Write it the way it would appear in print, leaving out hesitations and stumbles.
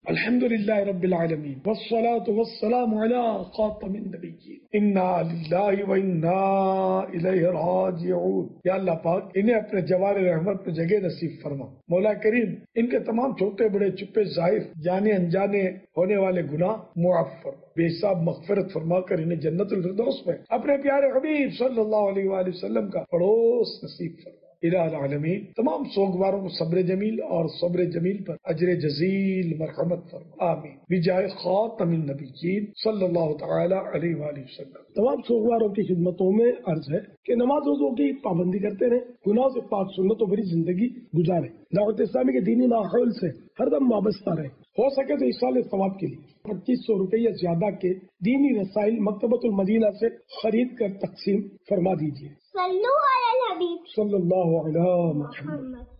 अल्हम्दुलिल्लाहि रब्बिल आलमीन वस्सलातु वस्सलामु अला खातमिन नबिय्यीन इन्ना लिल्लाहि व इन्ना इलैहि राजिऊन। या अल्लाह पाक इन्हें अपने जवार रहमत में जगह नसीब फरमा। मौला करीम इनके तमाम छोटे बड़े चुप्पे जाहिर जाने अनजाने होने वाले गुनाह मुआफ फरमा, बेहिसाब मगफिरत फरमा कर इन्हें जन्नतुल फिरदौस में अपने प्यारे हबीब सल्लल्लाहु अलैहि वसल्लम का पड़ोस नसीब फरमा। इलाही आलमीन तमाम सोगवारों को सब्र जमील और सब्र जमील पर अजर जजील मरहमत फरमा, आमीन। बिजाए खातमिन नबिय्यीन सल्लल्लाहु तआला अलैहि वसल्लम। तमाम सोगवारों की खिदमतों में अर्ज है कि नमाज रोजों की पाबंदी करते रहे, गुनाह से पाक सुन्नतों भरी जिंदगी गुजारे, दावत इस्लामी के दीनी माहौल से हरदम वाबस्ता रहे। हो सके तो इस साल सवाब के लिए 2500 रुपये या ज्यादा के दीनी रसाइल मकतबतुल मदीना से खरीद कर तकसीम फरमा दीजिए। सल्लल्लाहु अलैहि वसल्लम।